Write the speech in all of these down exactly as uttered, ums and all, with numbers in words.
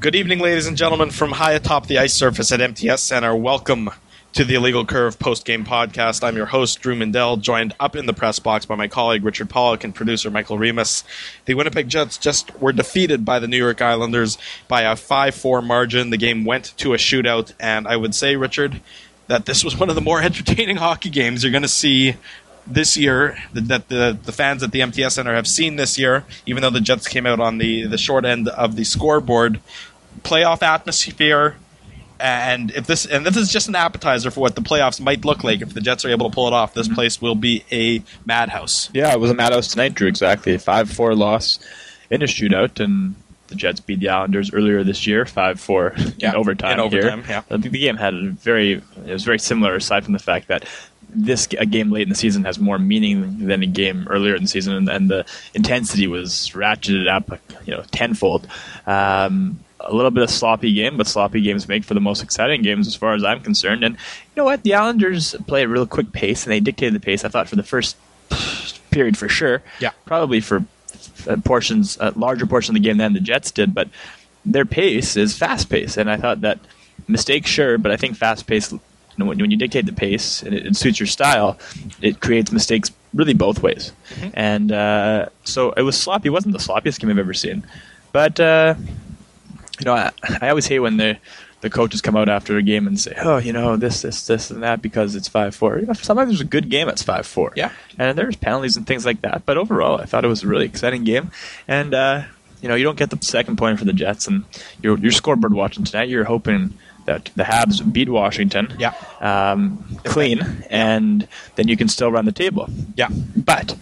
Good evening, ladies and gentlemen, from high atop the ice surface at M T S Center. Welcome to the Illegal Curve post-game podcast. I'm your host, Drew Mindell, joined up in the press box by my colleague Richard Pollock and producer Michael Remus. The Winnipeg Jets just were defeated by the New York Islanders by a five four margin. The game went to a shootout, and I would say, Richard, that this was one of the more entertaining hockey games you're going to see this year, that the, the fans at the M T S Center have seen this year, even though the Jets came out on the, the short end of the scoreboard. Playoff atmosphere, and if this and this is just an appetizer for what the playoffs might look like if the Jets are able to pull it off. This place will be a madhouse. Yeah, it was a madhouse tonight, Drew, exactly. A five four loss in a shootout, and the Jets beat the Islanders earlier this year, five four yeah, in overtime. In overtime, here. yeah. The game had a very, it was very similar, aside from the fact that this a game late in the season has more meaning than a game earlier in the season, and, and the intensity was ratcheted up, you know, tenfold. Um, a little bit of sloppy game, but sloppy games make for the most exciting games as far as I'm concerned. And you know what? The Islanders play a real quick pace, and they dictated the pace, I thought, for the first period for sure. Yeah. Probably for portions, a larger portion of the game than the Jets did, but their pace is fast pace, and I thought that mistakes, sure, but I think fast pace, you know, when, when you dictate the pace and it, it suits your style, it creates mistakes really both ways. Mm-hmm. And uh, so it was sloppy. It wasn't the sloppiest game I've ever seen, but uh, you know, I, I always hate when the the coaches come out after a game and say, "Oh, you know, this, this, this, and that," because it's five four. You know, sometimes there's a good game that's five four. Yeah, and there's penalties and things like that. But overall, I thought it was a really exciting game. And uh, you know, you don't get the second point for the Jets, and you're you're scoreboard watching tonight. You're hoping that the Habs beat Washington, yeah, um, clean, and then you can still run the table. Yeah, but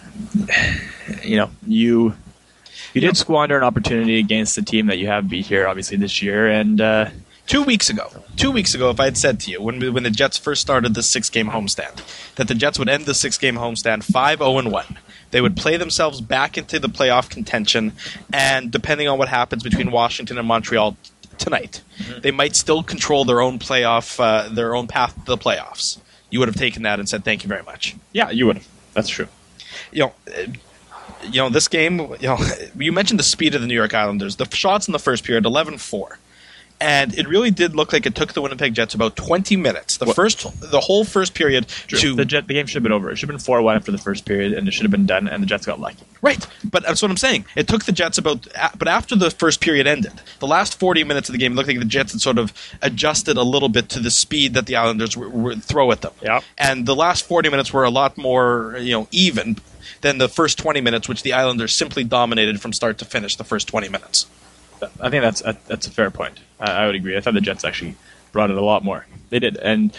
you know, you. You did squander an opportunity against the team that you have beat here, obviously, this year. And uh, two weeks ago, two weeks ago, if I had said to you, when when the Jets first started the six-game homestand, that the Jets would end the six-game homestand five oh and one, they would play themselves back into the playoff contention, and depending on what happens between Washington and Montreal t- tonight, mm-hmm. they might still control their own playoff, uh, their own path to the playoffs. You would have taken that and said, "Thank you very much." Yeah, you would have. That's true. You know. Uh, You know, this game, you know, you mentioned the speed of the New York Islanders. The shots in the first period, eleven four. And it really did look like it took the Winnipeg Jets about twenty minutes. The what? first, the whole first period True. to... The, Jet, the game should have been over. It should have been four one after the first period, and it should have been done, and the Jets got lucky. Right. But that's what I'm saying. It took the Jets about... But after the first period ended, the last forty minutes of the game, it looked like the Jets had sort of adjusted a little bit to the speed that the Islanders were, were throw at them. Yeah. And the last forty minutes were a lot more, you know, even than the first twenty minutes, which the Islanders simply dominated from start to finish the first twenty minutes. I think that's a, that's a fair point. I, I would agree. I thought the Jets actually brought it a lot more. They did. And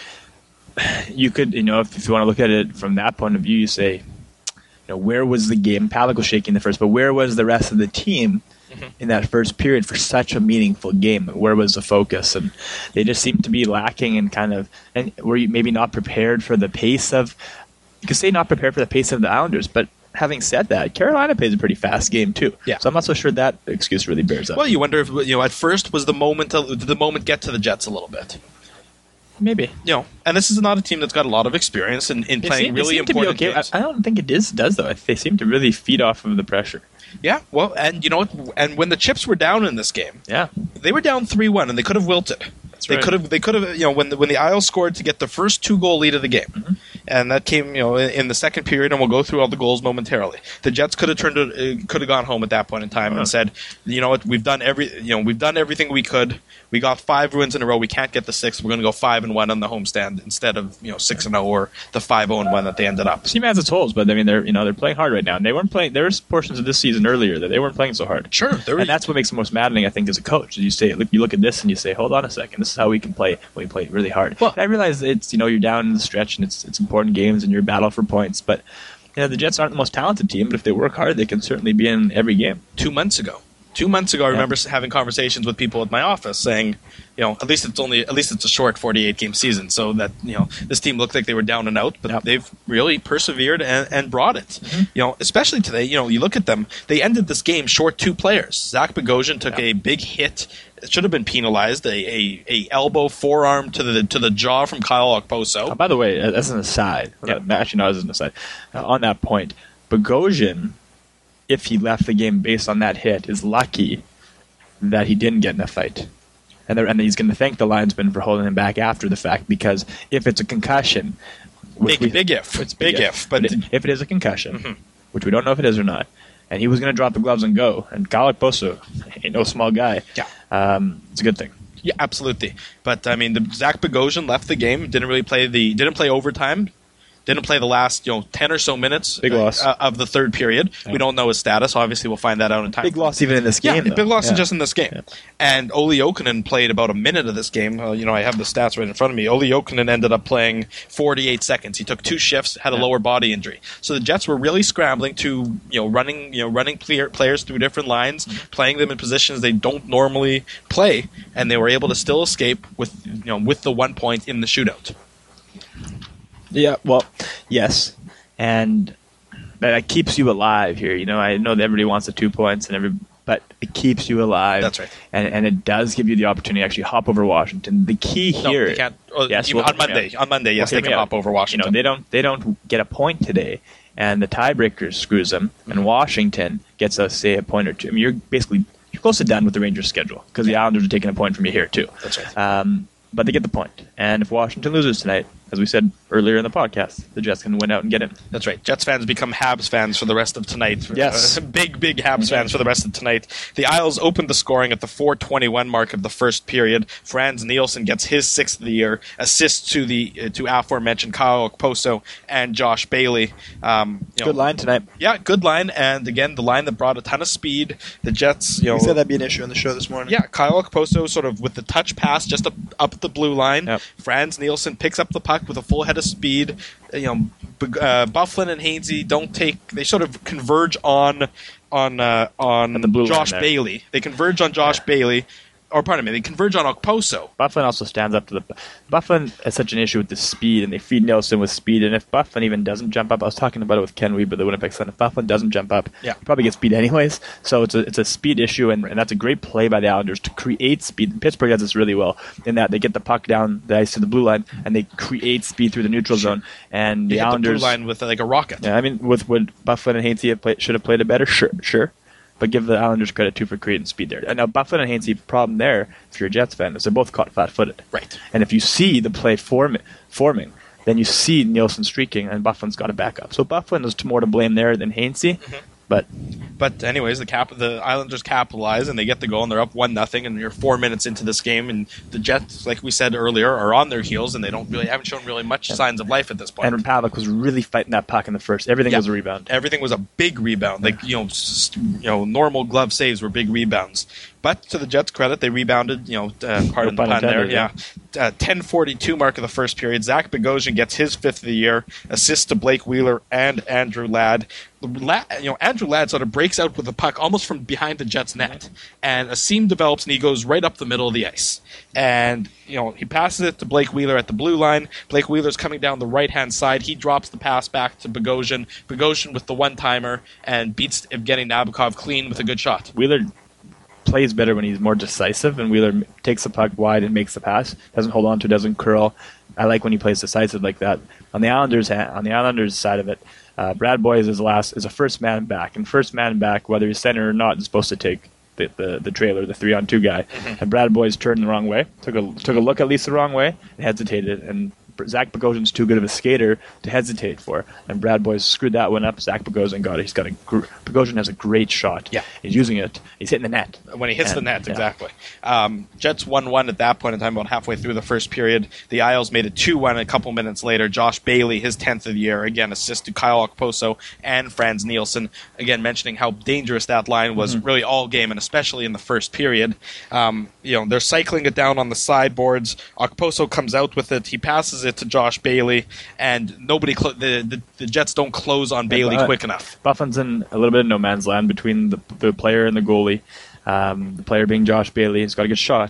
you could, you know, if, if you want to look at it from that point of view, you say, you know, where was the game? Pavelec was shaking the first, but where was the rest of the team mm-hmm. in that first period for such a meaningful game? Where was the focus? And they just seemed to be lacking and kind of, and were you maybe not prepared for the pace of, you could say not prepared for the pace of the Islanders, but having said that, Carolina plays a pretty fast game too. Yeah. So I'm not so sure that excuse really bears up. Well, you wonder if, you know, at first was the moment, to, did the moment get to the Jets a little bit? Maybe. You know, and this is not a team that's got a lot of experience in, in playing seem, really important okay. games. I, I don't think it is does though. They seem to really feed off of the pressure. Yeah, well, and you know, and when the chips were down in this game, yeah, they were down three one, and they could have wilted. That's they right. could have, they could have, you know, when the, when the Isles scored to get the first two goal lead of the game, mm-hmm. and that came, you know, in, in the second period, and we'll go through all the goals momentarily. The Jets could have turned, it, uh, could have gone home at that point in time uh-huh. and said, you know what, we've done every, you know, we've done everything we could. We got five wins in a row. We can't get the sixth. We're going to go five and one on the homestand instead of, you know, six and zero or the five zero and one that they ended up. Team has its holes, but I mean they're you know they're playing hard right now, and they weren't playing. There was portions of this season earlier that they weren't playing so hard. Sure, and that's what makes it most maddening, I think, as a coach. You say, look, you look at this and you say, hold on a second, this is how we can play when we play really hard. Well, and I realize it's you know you're down in the stretch and it's it's important games and you're battle for points, but you know the Jets aren't the most talented team, but if they work hard, they can certainly be in every game. Two months ago. Two months ago, I remember yeah. having conversations with people at my office saying, you know, at least it's only at least it's a short forty-eight game season, so that you know this team looked like they were down and out, but yep. they've really persevered and, and brought it. Mm-hmm. You know, especially today. You know, you look at them; they ended this game short two players. Zach Bogosian took yeah. a big hit; it should have been penalized. A, a a elbow forearm to the to the jaw from Kyle Okposo. Oh, by the way, as an aside, yeah. actually not as an aside, uh, on that point, Bogosian, if he left the game based on that hit, is lucky that he didn't get in a fight. And, and he's going to thank the linesman for holding him back after the fact, because if it's a concussion... Big, we, big if. It's big, big if. if. But, but it, if it is a concussion, mm-hmm. which we don't know if it is or not, and he was going to drop the gloves and go, and Kyle Okposo ain't no small guy, yeah. um, it's a good thing. Yeah, absolutely. But, I mean, the, Zach Bogosian left the game, didn't really play the... Didn't play overtime. Didn't play the last, you know, ten or so minutes big loss. Uh, of the third period. Yeah. We don't know his status. Obviously, we'll find that out in time. Big loss even in this game. Yeah, though. big loss yeah. just in this game. Yeah. And Olli Jokinen played about a minute of this game. Uh, you know, I have the stats right in front of me. Olli Jokinen ended up playing forty-eight seconds. He took two shifts, had a yeah. lower body injury. So the Jets were really scrambling to, you know, running, you know, running player, players through different lines, mm-hmm. playing them in positions they don't normally play, and they were able to still escape with, you know, with the one point in the shootout. Yeah, well, yes, and that keeps you alive here. You know, I know that everybody wants the two points, and every, but it keeps you alive. That's right, and and it does give you the opportunity to actually hop over Washington. The key here, no, they can't. Oh, yes, well, well, on Monday, on Monday, yes, well, they can hop over Washington. You know, they don't they don't get a point today, and the tiebreaker screws them, and Washington gets a say a point or two. I mean, you're basically you're close to done with the Rangers' schedule because the Islanders are taking a point from you here too. That's right. Um, but they get the point, and if Washington loses tonight, as we said earlier in the podcast, the Jets can win out and get in. That's right. Jets fans become Habs fans for the rest of tonight. Yes. Uh, big, big Habs fans for the rest of tonight. The Isles opened the scoring at the four twenty-one mark of the first period. Frans Nielsen gets his sixth of the year, assists to the uh, to aforementioned Kyle Okposo and Josh Bailey. Um, you know, good line tonight. Yeah, good line. And again, the line that brought a ton of speed. The Jets, you know. You said that'd be an issue on the show this morning. Yeah, Kyle Okposo sort of with the touch pass just up, up the blue line. Yep. Frans Nielsen picks up the puck with a full head of speed. You know, uh, Byfuglien and Hainsey don't take. They sort of converge on on uh, on the blue Josh line Bailey. They converge on Josh yeah. Bailey. Or pardon me, they converge on Okposo. Byfuglien also stands up to the... Byfuglien has such an issue with the speed, and they feed Nielsen with speed, and if Byfuglien even doesn't jump up... I was talking about it with Ken Weber, the Winnipeg Sun. If Byfuglien doesn't jump up, yeah. he probably gets beat anyways. So it's a it's a speed issue, and, and that's a great play by the Islanders to create speed. Pittsburgh does this really well, in that they get the puck down the ice to the blue line, and they create speed through the neutral sure. zone. And they the hit Islanders... the blue line with like a rocket. Yeah, I mean, with would Byfuglien and Hainsey have played, should have played it better? Sure, sure. But give the Islanders credit, too, for creating speed there. And now, Byfuglien and Hainsey, problem there, if you're a Jets fan, is they're both caught flat-footed. Right. And if you see the play form, forming, then you see Nielsen streaking, and Byfuglien's got to back up. So Byfuglien is more to blame there than Hainsey. Mm-hmm. But but anyways, the cap the Islanders capitalize and they get the goal and they're up one nothing and you're four minutes into this game and the Jets, like we said earlier, are on their heels and they don't really haven't shown really much yeah. signs of life at this point. And Pavelec was really fighting that puck in the first. Everything yeah. was a rebound. Everything was a big rebound. Like you know, just, you know, normal glove saves were big rebounds. But to the Jets' credit, they rebounded. You know, uh, pardon no the pun there. Yeah, yeah. Uh, ten forty-two mark of the first period. Zach Bogosian gets his fifth of the year. Assist to Blake Wheeler and Andrew Ladd. Ladd. You know, Andrew Ladd sort of breaks out with the puck almost from behind the Jets' net, and a seam develops, and he goes right up the middle of the ice. And you know, he passes it to Blake Wheeler at the blue line. Blake Wheeler's coming down the right-hand side. He drops the pass back to Bogosian. Bogosian with the one-timer and beats Evgeny Nabokov clean with a good shot. Wheeler plays better when he's more decisive, and Wheeler takes the puck wide and makes the pass. Doesn't hold on to, doesn't curl. I like when he plays decisive like that. On the Islanders, on the Islanders side of it, uh, Brad Boyes is last is a first man back, and first man back, whether he's center or not, is supposed to take the the, the trailer, the three on two guy. Mm-hmm. And Brad Boyes turned the wrong way, took a took a look at least the wrong way, and hesitated. And Zach Bogosian's too good of a skater to hesitate for, and Brad Boyes screwed that one up. Zach Bogosian got it. He's got a gr- Bogosian has a great shot. Yeah, he's using it. He's hitting the net when he hits and, the net. Yeah. Exactly. Um, Jets one one at that point in time, about halfway through the first period. The Isles made it two one a couple minutes later. Josh Bailey, his tenth of the year, again assist to Kyle Okposo and Frans Nielsen. Again, mentioning how dangerous that line was mm-hmm. really all game, and especially in the first period. Um, you know, they're cycling it down on the sideboards. Okposo comes out with it. He passes it to Josh Bailey. And nobody, cl- the, the the Jets don't close on Bailey uh, quick enough. Byfuglien's in a little bit of no man's land between the the player and the goalie. Um, the player being Josh Bailey, he's got a good shot,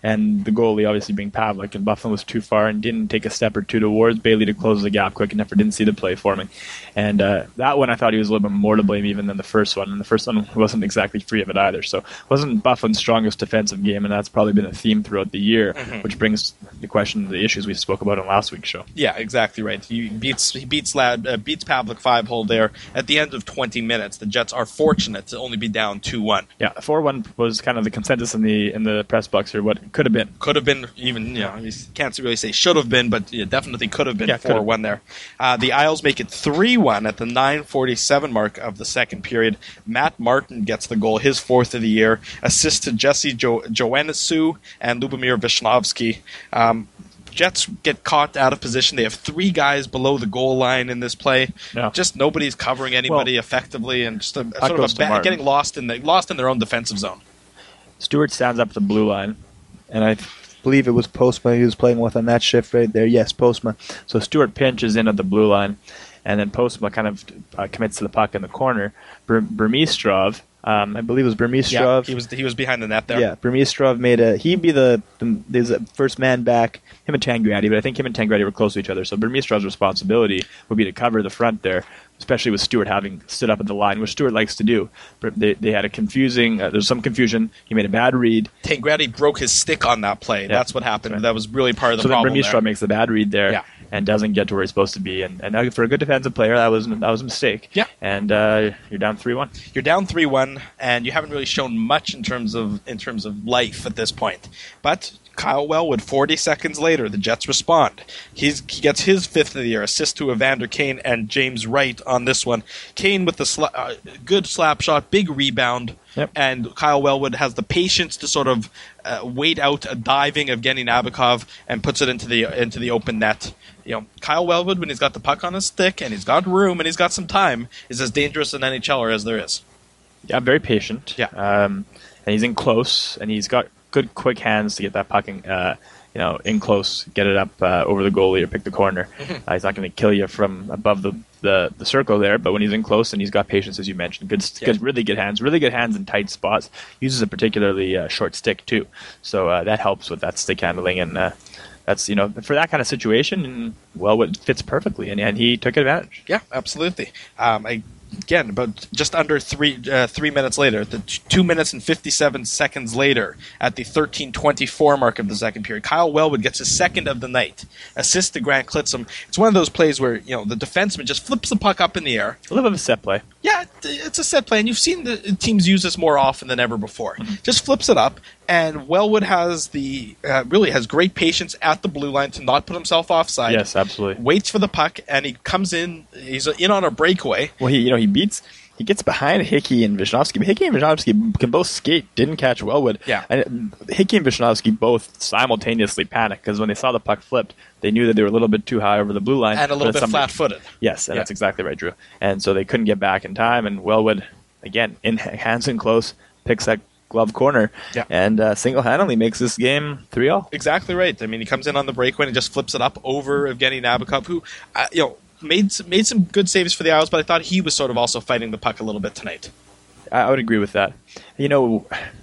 and the goalie obviously being Pavlik, and Buffalo was too far and didn't take a step or two towards Bailey to close the gap quick enough, or didn't see the play forming. And uh, that one I thought he was a little bit more to blame even than the first one, and the first one wasn't exactly free of it either. So it wasn't Buffalo's strongest defensive game, and that's probably been a theme throughout the year, mm-hmm. which brings the question, the issues we spoke about in last week's show. Yeah, exactly right. He beats he beats Lad uh, beats Pavlik five hole there at the end of twenty minutes. The Jets are fortunate to only be down two one. Yeah, four one was kind of the consensus in the in the press box here. What could have been, could have been even you know you can't really say should have been, but it definitely could have been yeah, four one there. Uh, the Isles make it three one at the nine forty-seven mark of the second period. Matt Martin gets the goal, his fourth of the year. Assist to Jesse jo- Joannescu and Lubomir Visnovsky. Um, Jets get caught out of position. They have three guys below the goal line in this play. Yeah. Just nobody's covering anybody well, effectively, and just a, sort of a ba- getting lost in the lost in their own defensive zone. Stewart stands up at the blue line, and I believe it was Postma he was playing with on that shift right there. Yes, Postma. So Stewart pinches in at the blue line, and then Postma kind of uh, commits to the puck in the corner. Ber- Burmistrov, um, I believe it was Burmistrov. Yeah, he was he was behind the net there. Yeah, Burmistrov made a he'd be the, the, the first man back. Him and Tangradi, but I think him and Tangradi were close to each other. So Burmistrov's responsibility would be to cover the front there, especially with Stewart having stood up at the line, which Stewart likes to do. But they, they had a confusing, uh, there's some confusion. He made a bad read. Tangradi broke his stick on that play. Yeah, that's what happened. Right. That was really part of the so problem. So then Burmistrov makes the bad read there. Yeah. And doesn't get to where he's supposed to be, and, and for a good defensive player, that was that was a mistake. Yeah, and uh, you're down three one. You're down three one, and you haven't really shown much in terms of in terms of life at this point. But Kyle Wellwood, forty seconds later, the Jets respond. He's, he gets his fifth of the year, assist to Evander Kane and James Wright on this one. Kane with the sla- uh, good slap shot, big rebound. Yep. And Kyle Wellwood has the patience to sort of uh, wait out a diving of Evgeny Nabokov and puts it into the into the open net. You know, Kyle Wellwood, when he's got the puck on his stick and he's got room and he's got some time, is as dangerous an NHLer as there is. Yeah, very patient. Yeah, um, and he's in close, and he's got good, quick hands to get that puck in, uh, you know, in close, get it up uh, over the goalie or pick the corner. Mm-hmm. Uh, he's not going to kill you from above the, the, the circle there, but when he's in close and he's got patience, as you mentioned, good, yeah. good really good hands, really good hands in tight spots. Uses a particularly uh, short stick too, so uh, that helps with that stick handling, and uh, that's, you know, for that kind of situation, well, it fits perfectly, and, and he took advantage. Yeah, absolutely. Um, I. Again, about just under three uh, three minutes later, the t- two minutes and fifty-seven seconds later, at the thirteen twenty-four mark of the second period, Kyle Wellwood gets his second of the night. Assist to Grant Klitzum. It's one of those plays where, you know, the defenseman just flips the puck up in the air. A little bit of a set play. Yeah, it's a set play, and you've seen the teams use this more often than ever before. Mm-hmm. Just flips it up, and Wellwood has the uh, really has great patience at the blue line to not put himself offside. Yes, absolutely. Waits for the puck, and he comes in. He's in on a breakaway. Well, he you know he beats. He gets behind Hickey and Visnovsky. But Hickey and Visnovsky can both skate, didn't catch Wellwood. Yeah. And Hickey and Visnovsky both simultaneously panicked because when they saw the puck flipped, they knew that they were a little bit too high over the blue line. And a little bit somebody, flat-footed. Yes, and yeah. that's exactly right, Drew. And so they couldn't get back in time, and Wellwood, again, in hands in close, picks that glove corner, yeah. and uh, single-handedly makes this game three all. Exactly right. I mean, he comes in on the breakaway and just flips it up over Evgeny Nabokov, who, uh, you know, Made some, made some good saves for the Isles, but I thought he was sort of also fighting the puck a little bit tonight. I would agree with that. You know,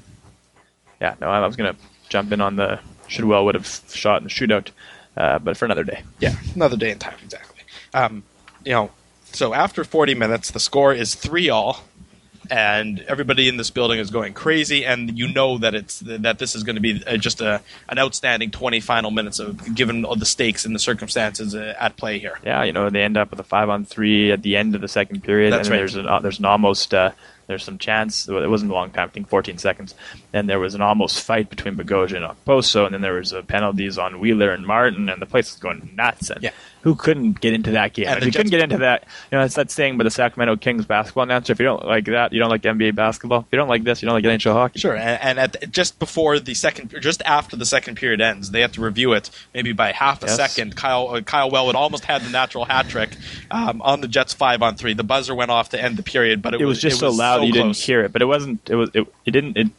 yeah, no, I was going to jump in on the should well would have shot in the shootout, uh, but for another day. Yeah, another day in time, exactly. Um, you know, so after forty minutes, the score is three all. And everybody in this building is going crazy, and you know that it's that this is going to be just a an outstanding twenty final minutes of given all the stakes and the circumstances uh, at play here. Yeah, you know they end up with a five on three at the end of the second period. That's and right. There's an there's an almost uh, there's some chance. It wasn't a long time. I think fourteen seconds. And there was an almost fight between Bogosian and Okposo, and then there was uh, penalties on Wheeler and Martin, and the place was going nuts. And yeah. Who couldn't get into that game? And if you couldn't get into that, you know, it's that saying by the Sacramento Kings basketball announcer, if you don't like that, you don't like N B A basketball. If you don't like this, you don't like N H L hockey. Sure, and, and at the, just before the second, just after the second period ends, they have to review it maybe by half a yes. second. Kyle uh, Kyle Wellwood almost had the natural hat trick um, on the Jets five on three. The buzzer went off to end the period, but it, it was, was just it so was loud so you close. didn't hear it. But it wasn't. It was. It, it didn't. It,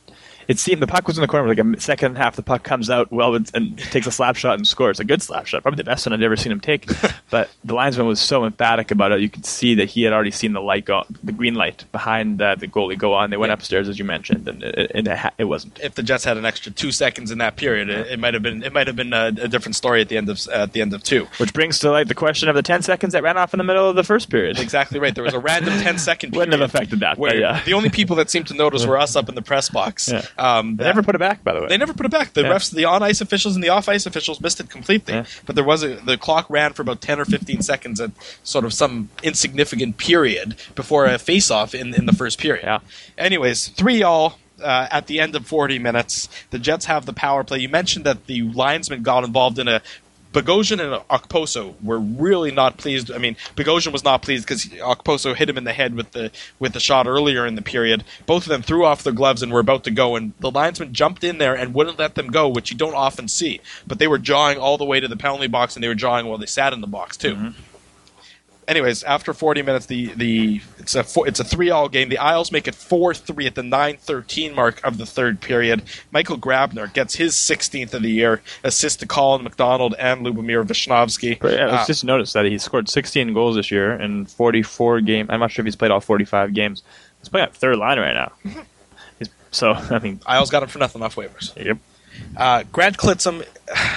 it seemed the puck was in the corner. Like a second and a half, the puck comes out well and takes a slap shot and scores. A good slap shot, probably the best one I'd ever seen him take. But the linesman was so emphatic about it. You could see that he had already seen the light go, the green light behind uh, the goalie go on. They went upstairs, as you mentioned, and it, it, it, it wasn't. If the Jets had an extra two seconds in that period, it, it might have been it might have been a, a different story at the end of at the end of two. Which brings to light the question of the ten seconds that ran off in the middle of the first period. Exactly right. There was a random ten second period. Wouldn't have affected that. Where but yeah. the only people that seemed to notice were us up in the press box. Yeah. Um, They never put it back, by the way. They never put it back. The Yeah. refs, the on-ice officials and the off-ice officials missed it completely. Yeah. But there was a, the clock ran for about ten or fifteen seconds at sort of some insignificant period before a face-off in, in the first period. Yeah. Anyways, three all uh, at the end of forty minutes. The Jets have the power play. You mentioned that the linesman got involved in a Bogosian and Okposo were really not pleased. I mean, Bogosian was not pleased because Okposo hit him in the head with the with the shot earlier in the period. Both of them threw off their gloves and were about to go, and the linesman jumped in there and wouldn't let them go, which you don't often see. But they were jawing all the way to the penalty box, and they were jawing while they sat in the box, too. Mm-hmm. Anyways, after forty minutes, the, the it's a four, it's a three all game. The Isles make it four three at the nine thirteen mark of the third period. Michael Grabner gets his sixteenth of the year, assist to Colin McDonald and Lubomir Vishnevsky. But yeah, let's Uh, just notice that he scored sixteen goals this year in forty-four games. I'm not sure if he's played all forty-five games. He's playing at third line right now. Mm-hmm. He's, so, I mean... Isles got him for nothing off waivers. Yep. Uh, Grant Klitzum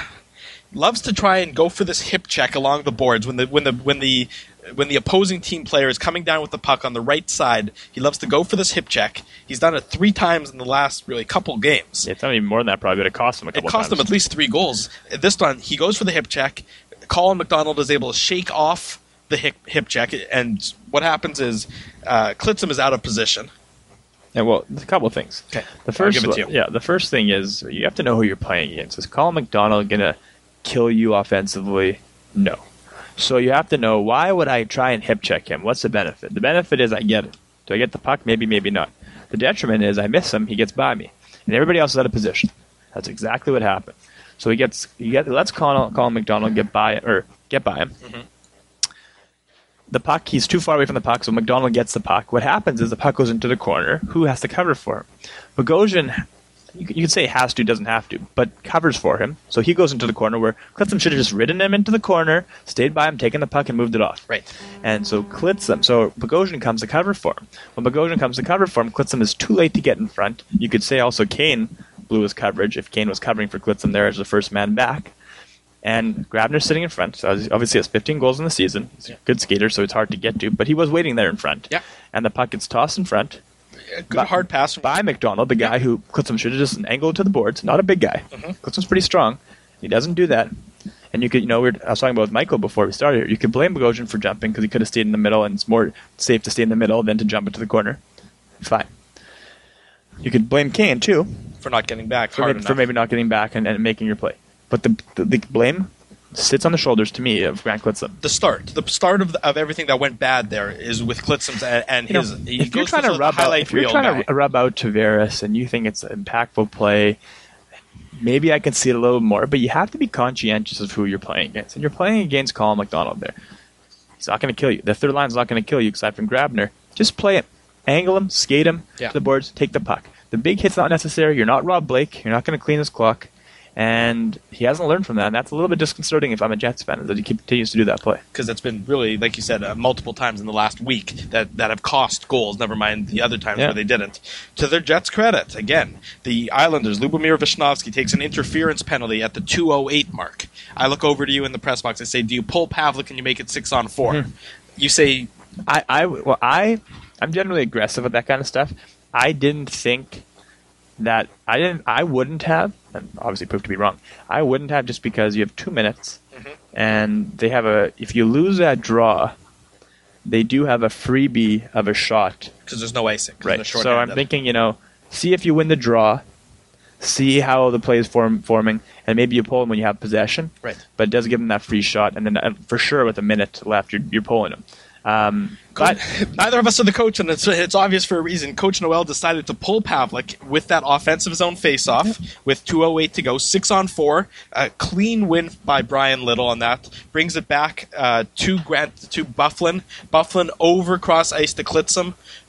loves to try and go for this hip check along the boards when the when the when the when the opposing team player is coming down with the puck on the right side. He loves to go for this hip check. He's done it three times in the last really couple games. Yeah, it's not even more than that probably, but it cost him a couple It cost times. him at least three goals. This time he goes for the hip check. Colin McDonald is able to shake off the hip, hip check, and what happens is uh, Klitzum is out of position. Yeah, well, there's a couple of things. Okay, The first, I'll give it to you. yeah, the first thing is you have to know who you're playing against. Is Colin McDonald going to kill you offensively? No. So you have to know, why would I try and hip check him? What's the benefit? The benefit is I get it. Do I get the puck? Maybe, maybe not. The detriment is I miss him, he gets by me, and everybody else is out of position. That's exactly what happened. So he gets, he gets, let's Colin, Colin McDonald get by or get by him. Mm-hmm. The puck, he's too far away from the puck, so McDonald gets the puck. What happens is the puck goes into the corner. Who has to cover for him? Bogosian, you could, you could say has to, doesn't have to, but covers for him. So he goes into the corner where Klitzum should have just ridden him into the corner, stayed by him, taken the puck, and moved it off. Right. And so Klitzum, so Bogosian comes to cover for him. When Bogosian comes to cover for him, Klitzum is too late to get in front. You could say also Kane blew his coverage if Kane was covering for Klitzum there as the first man back. And Grabner's sitting in front. So obviously, he has fifteen goals in the season. He's a good skater, so it's hard to get to. But he was waiting there in front. Yeah. And the puck gets tossed in front. A good by, hard pass from by McDonald, the guy Yeah. who Klitzum should have just angled to the boards. Not a big guy. Mm-hmm. Klitzum's pretty strong. He doesn't do that. And you could, you know, we were, I was talking about with Michael before we started here. You could blame Bogosian for jumping because he could have stayed in the middle, and it's more safe to stay in the middle than to jump into the corner. Fine. You could blame Kane too for not getting back for hard maybe, enough. for maybe not getting back and, and making your play. But the, the the blame sits on the shoulders, to me, of Grant Klitzum. The start, the start of, the, of everything that went bad there is with Klitzum's and, and You know, his. he if you're goes trying for to the rub out, highlight if you're reel trying guy. to rub out Tavares and you think it's an impactful play, maybe I can see it a little more. But you have to be conscientious of who you're playing against, and you're playing against Colin McDonald there. He's not going to kill you. The third line's not going to kill you, aside from Grabner. Just play him, angle him, skate him Yeah. to the boards, take the puck. The big hit's not necessary. You're not Rob Blake. You're not going to clean his clock. And he hasn't learned from that, and that's a little bit disconcerting if I'm a Jets fan, is that he continues to do that play. Because it's been really, like you said, uh, multiple times in the last week that, that have cost goals, never mind the other times Yeah. where they didn't. To their Jets' credit, again, the Islanders, Lubomir Vishnevsky takes an interference penalty at the two oh eight mark. I look over to you in the press box and say, do you pull Pavlik and you make it six on four? Mm-hmm. You say, I, I, well, I, I'm generally aggressive with that kind of stuff. I didn't think that I didn't. I wouldn't have, and obviously proved to be wrong. I wouldn't have, just because you have two minutes, Mhm. and they have a. If you lose that draw, they do have a freebie of a shot. because there's no icing. 'cause Right. they're So I'm shorthanded. thinking, you know, see if you win the draw, see how the play is form, forming, and maybe you pull them when you have possession. Right. But it does give them that free shot, and then uh, for sure with a minute left, you're, you're pulling them. Um, but Neither of us are the coach, and it's, it's obvious for a reason. Coach Noel decided to pull Pavlik with that offensive zone faceoff with two oh eight to go, six on four. A clean win by Brian Little on that. Brings it back uh, to Grant to Bufflin. Bufflin over cross ice to Klitzum.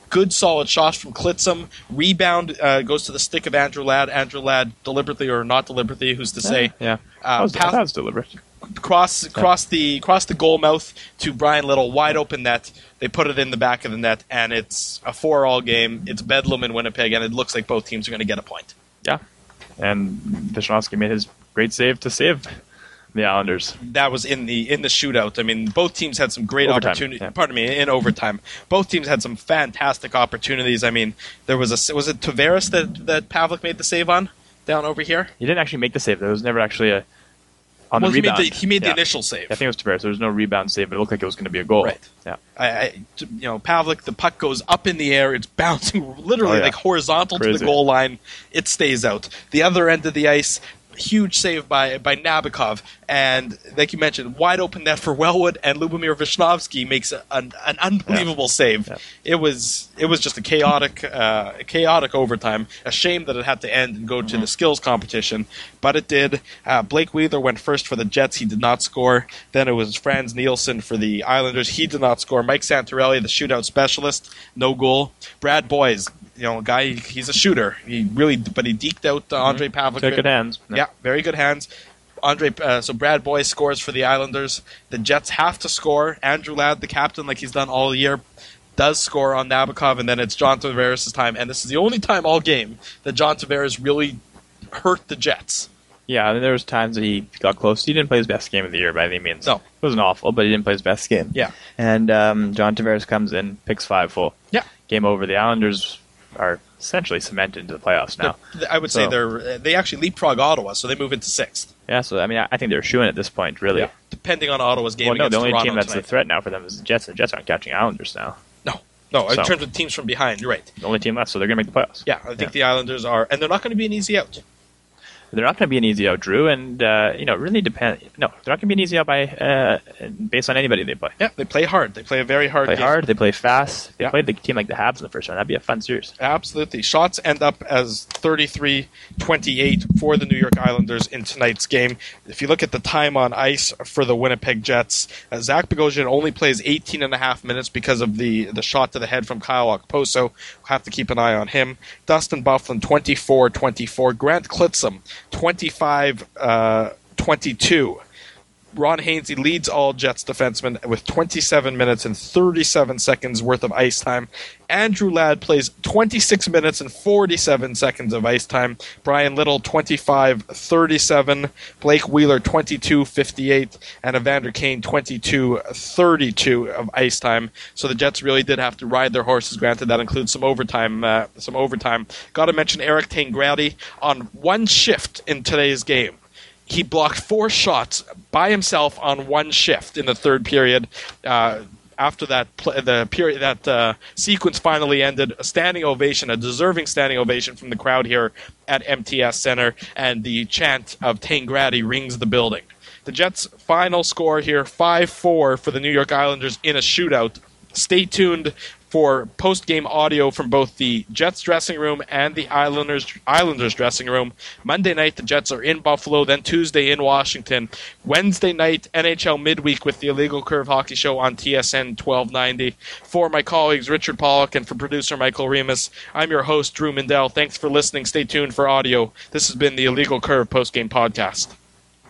Good solid shots from Klitzum. Rebound uh, goes to the stick of Andrew Ladd. Andrew Ladd deliberately or not deliberately, who's to say? Yeah, Uh, that, was, pass- that was deliberate. cross cross the cross the goal mouth to Brian Little, wide open net. They put it in the back of the net, and it's a four-all game. It's bedlam in Winnipeg, and it looks like both teams are going to get a point. Yeah, and Vishnowsky made his great save to save the Islanders. That was in the in the shootout. I mean, both teams had some great Overtime, opportunities. yeah. Pardon me, in overtime, both teams had some fantastic opportunities. I mean, there was a was it Tavares that that Pavlik made the save on down over here. He didn't actually make the save. There was never actually a on well, the he made rebound. the, he made the Yeah. initial save. I think it was Tavares. There was no rebound save, but it looked like it was going to be a goal. Right. Yeah. I, I, you know, Pavlik, the puck goes up in the air. It's bouncing literally Oh, yeah. like horizontal to Crazy. the goal line. It stays out. The other end of the ice, huge save by by Nabokov, and like you mentioned, wide open net for Wellwood, and Lubomir Vishnowsky makes a, an, an unbelievable save. Yeah. It was it was just a chaotic uh, chaotic overtime. A shame that it had to end and go to Mm-hmm. the skills competition, but it did. Uh, Blake Wheeler went first for the Jets. He did not score. Then it was Franz Nielsen for the Islanders. He did not score. Mike Santorelli, the shootout specialist, no goal. Brad Boys, you know, guy, he's a shooter. He really, but he deked out uh, Andre Pavlik. Took good hands. Yeah, very good hands. Andre, uh, so Brad Boy scores for the Islanders. The Jets have to score. Andrew Ladd, the captain, like he's done all year, does score on Nabokov, and then it's John Tavares' time. And this is the only time all game that John Tavares really hurt the Jets. Yeah, I mean, there was times that he got close. He didn't play his best game of the year by any means. No. It wasn't awful, but he didn't play his best game. Yeah. And um, John Tavares comes in, picks five full. Yeah. Game over. The Islanders are essentially cemented into the playoffs now. I would say So- they're they actually leapfrog Ottawa, so they move into sixth. Yeah, so I mean, I I think they're shooing at this point, really. Yeah, depending on Ottawa's game Well, no, against the only Toronto team that's tonight. a threat now for them is the Jets, and the Jets aren't catching Islanders now. No, no. In So- terms of teams from behind, you're right. The only team left, so they're going to make the playoffs. Yeah, I think Yeah. the Islanders are, and they're not going to be an easy out. They're not going to be an easy out, Drew, and uh, you know, really depend. No, they're not going to be an easy out by uh, based on anybody they play. Yeah, they play hard. They play a very hard Play game. hard. They play fast. They Yeah. played the team like the Habs in the first round. That'd be a fun series. Absolutely. Shots end up as thirty-three twenty-eight for the New York Islanders in tonight's game. If you look at the time on ice for the Winnipeg Jets, uh, Zach Bogosian only plays eighteen and a half minutes because of the, the shot to the head from Kyle Okposo. We'll have to keep an eye on him. Dustin Byfuglien, twenty-four twenty-four. Grant Klitzum, twenty-five twenty-two. Ron Hainsey leads all Jets defensemen with twenty-seven minutes and thirty-seven seconds worth of ice time. Andrew Ladd plays twenty-six minutes and forty-seven seconds of ice time. Brian Little, twenty-five thirty-seven. Blake Wheeler, twenty-two fifty-eight. And Evander Kane, twenty-two thirty-two of ice time. So the Jets really did have to ride their horses. Granted, that includes some overtime. Uh, some overtime. Got to mention Eric Tangradi on one shift in today's game. He blocked four shots by himself on one shift in the third period. Uh, after that, pl- the period that uh, sequence finally ended, a standing ovation, a deserving standing ovation from the crowd here at M T S Center, and the chant of Tangradi rings the building. The Jets' final score here, five four for the New York Islanders in a shootout. Stay tuned for post-game audio from both the Jets dressing room and the Islanders Islanders dressing room. Monday night, the Jets are in Buffalo, then Tuesday in Washington. Wednesday night, N H L midweek with the Illegal Curve Hockey Show on T S N twelve ninety. For my colleagues, Richard Pollock, and for producer Michael Remus, I'm your host, Drew Mindell. Thanks for listening. Stay tuned for audio. This has been the Illegal Curve post-game podcast.